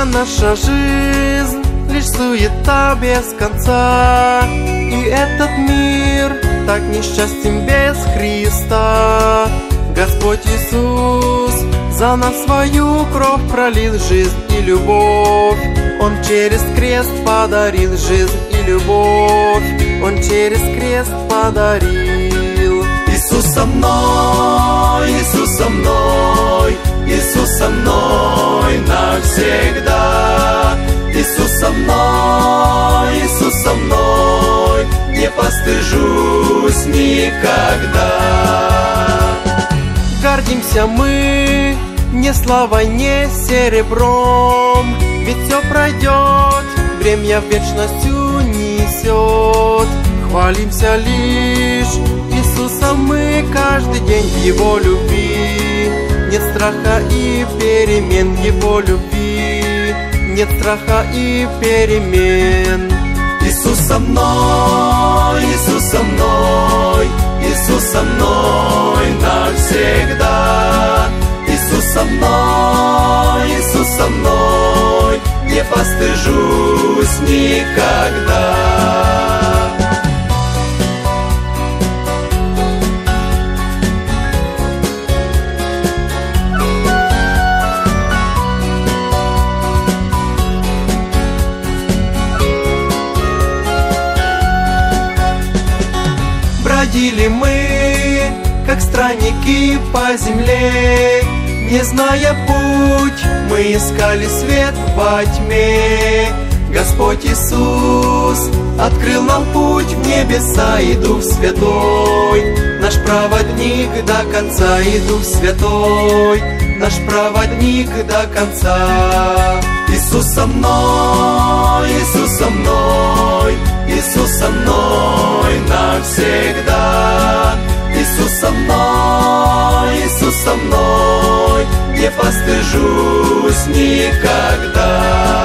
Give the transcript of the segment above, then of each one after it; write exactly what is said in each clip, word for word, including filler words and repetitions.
наша жизнь лишь суета без конца, и этот мир так несчастен без Христа. Господь Иисус за нас свою кровь пролил, жизнь и любовь. Он через крест подарил жизнь и любовь. Он через крест подарил. Иисус со мной, Иисус со мной, Иисус со мной навсегда. Иисус со мной, Иисус со мной, не постыжусь никогда. Гордимся мы не славой, не серебром, ведь все пройдет, время в вечность унесет. Хвалимся лишь Иисусом мы каждый день в Его любви. Нет страха и перемен в Его любви. Нет страха и перемен. Иисус со мной, Иисус со мной, Иисус со мной навсегда. Иисус со мной, Иисус со мной, не постыжусь никогда. Бродили мы, как странники по земле, не зная путь, мы искали свет во тьме. Господь Иисус открыл нам путь в небеса, и Дух Святой наш проводник до конца, и Дух Святой наш проводник до конца. Иисус со мной, Иисус со мной, Иисус со мной навсегда. Иисус со мной, Иисус со мной, не постыжусь никогда.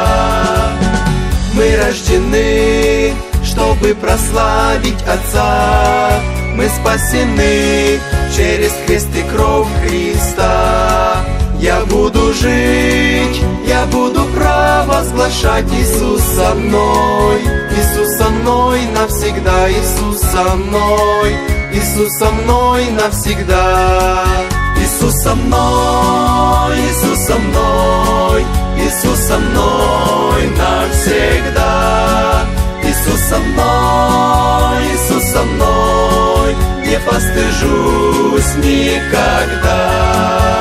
Мы рождены, чтобы прославить Отца. Мы спасены через крест и кровь Христа. Я буду жить, я буду провозглашать: Иисус со мной, Иисус со мной навсегда, Иисус со мной, Иисус со мной навсегда. Иисус со мной, Иисус со мной, Иисус со мной навсегда. Иисус со мной, Иисус со мной, не постыжусь никогда.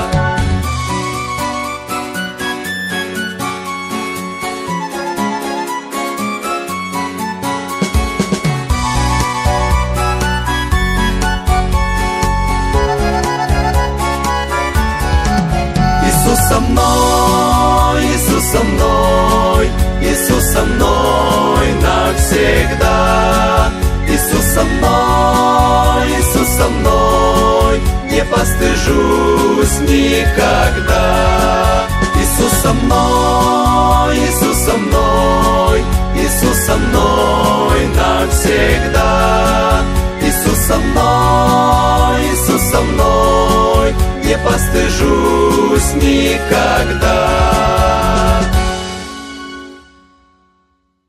Иисус со мной, Иисус со мной, Иисус со мной навсегда. Иисус со мной, Иисус со мной, не постыжусь никогда. Иисус со мной, Иисус со мной, Иисус со мной навсегда. Иисус со мной, Иисус со мной, не постыжусь никогда.